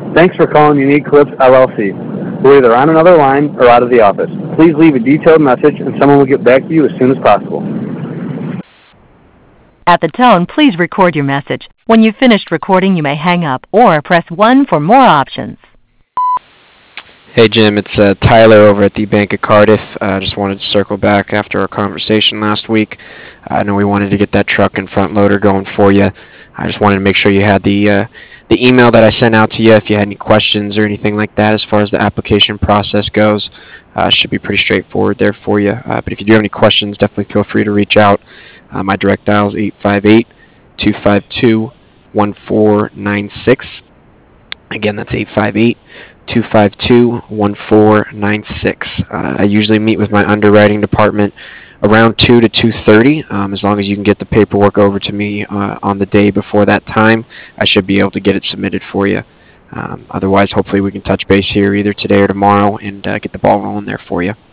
Thanks for calling Unique Clips LLC. We're either on another line or out of the office. Please leave a detailed message and someone will get back to you as soon as possible. At the tone, please record your message. When you've finished recording, you may hang up or press 1 for more options. Hey Jim, it's Tyler over at the Bank of Cardiff. Just wanted to circle back after our conversation last week. I know we wanted to get that truck and front loader going for you. I just wanted to make sure you had the email that I sent out to you. If you had any questions or anything like that as far as the application process goes, should be pretty straightforward there for you. But if you do have any questions, definitely feel free to reach out. My direct dial is 858-252-1496. Again, that's 858-252-1496. I usually meet with my underwriting department around 2 to 2:30. As long as you can get the paperwork over to me on the day before that time, I should be able to get it submitted for you. Otherwise, hopefully we can touch base here either today or tomorrow and get the ball rolling there for you.